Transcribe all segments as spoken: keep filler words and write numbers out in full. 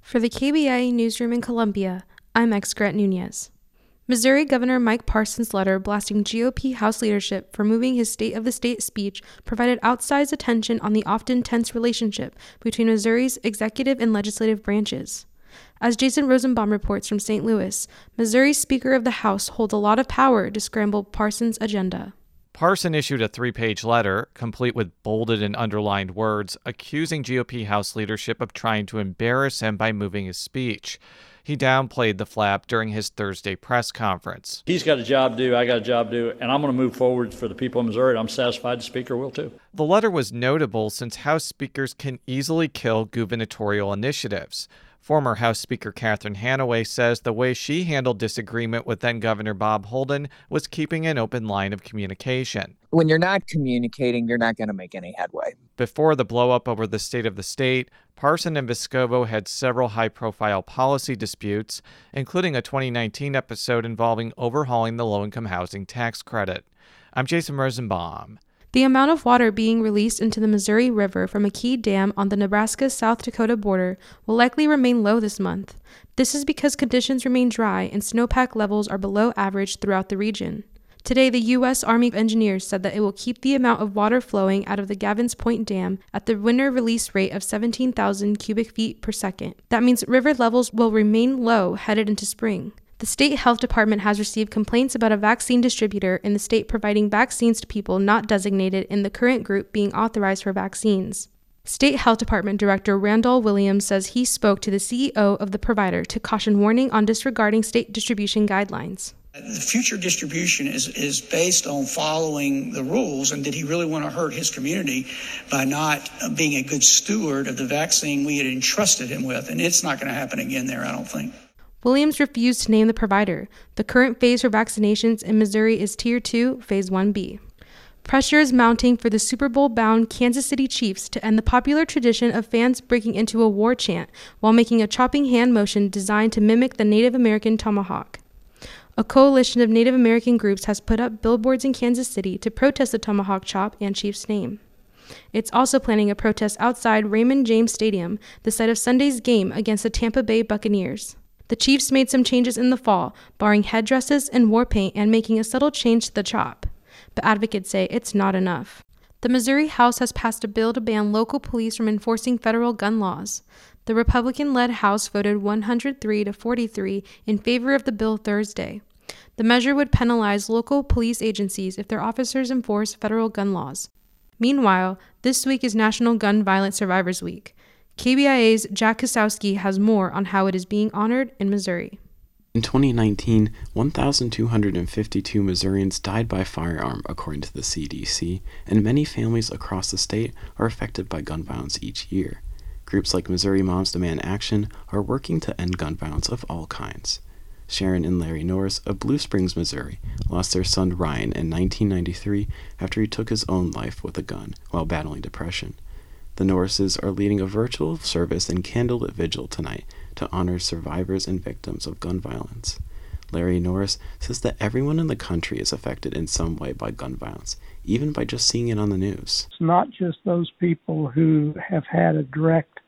For the K B I A newsroom in Columbia, I'm X-Gret Nunez. Missouri Governor Mike Parson's letter blasting G O P House leadership for moving his State of the State speech provided outsized attention on the often tense relationship between Missouri's executive and legislative branches. As Jason Rosenbaum reports from Saint Louis, Missouri's Speaker of the House holds a lot of power to scramble Parson's agenda. Parson issued a three-page letter, complete with bolded and underlined words, accusing G O P House leadership of trying to embarrass him by moving his speech. He downplayed the flap during his Thursday press conference. He's got a job to do, I got a job to do, and I'm going to move forward for the people of Missouri, and I'm satisfied the Speaker will too. The letter was notable since House speakers can easily kill gubernatorial initiatives. Former House Speaker Catherine Hanaway says the way she handled disagreement with then-Governor Bob Holden was keeping an open line of communication. When you're not communicating, you're not going to make any headway. Before the blow-up over the State of the State, Parson and Vescovo had several high-profile policy disputes, including a twenty nineteen episode involving overhauling the low-income housing tax credit. I'm Jason Rosenbaum. The amount of water being released into the Missouri River from a key dam on the Nebraska-South Dakota border will likely remain low this month. This is because conditions remain dry and snowpack levels are below average throughout the region. Today, the U S Army of Engineers said that it will keep the amount of water flowing out of the Gavins Point Dam at the winter release rate of seventeen thousand cubic feet per second. That means river levels will remain low headed into spring. The state health department has received complaints about a vaccine distributor in the state providing vaccines to people not designated in the current group being authorized for vaccines. State Health Department Director Randall Williams says he spoke to the C E O of the provider to caution warning on disregarding state distribution guidelines. The future distribution is, is based on following the rules, and did he really want to hurt his community by not being a good steward of the vaccine we had entrusted him with? And it's not going to happen again there, I don't think. Williams refused to name the provider. The current phase for vaccinations in Missouri is Tier two, Phase one B. Pressure is mounting for the Super Bowl-bound Kansas City Chiefs to end the popular tradition of fans breaking into a war chant while making a chopping hand motion designed to mimic the Native American tomahawk. A coalition of Native American groups has put up billboards in Kansas City to protest the tomahawk chop and Chiefs' name. It's also planning a protest outside Raymond James Stadium, the site of Sunday's game against the Tampa Bay Buccaneers. The Chiefs made some changes in the fall, barring headdresses and war paint and making a subtle change to the chop. But advocates say it's not enough. The Missouri House has passed a bill to ban local police from enforcing federal gun laws. The Republican-led House voted one hundred three to forty-three in favor of the bill Thursday. The measure would penalize local police agencies if their officers enforce federal gun laws. Meanwhile, this week is National Gun Violence Survivors Week. K B I A's Jack Kasowski has more on how it is being honored in Missouri. In twenty nineteen, one thousand two hundred fifty-two Missourians died by firearm, according to the C D C, and many families across the state are affected by gun violence each year. Groups like Missouri Moms Demand Action are working to end gun violence of all kinds. Sharon and Larry Norris of Blue Springs, Missouri, lost their son Ryan in nineteen ninety-three after he took his own life with a gun while battling depression. The Norrises are leading a virtual service and candlelit vigil tonight to honor survivors and victims of gun violence. Larry Norris says that everyone in the country is affected in some way by gun violence, even by just seeing it on the news. It's not just those people who have had a direct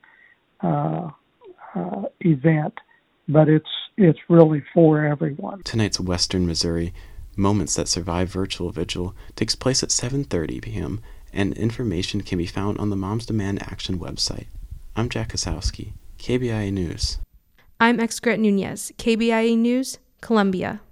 uh, uh, event, but it's it's really for everyone. Tonight's Western Missouri Moments That Survive virtual vigil takes place at seven thirty p.m., and information can be found on the Moms Demand Action website. I'm Jack Kasowski, K B I A News. I'm X-Gret Nunez, K B I A News, Columbia.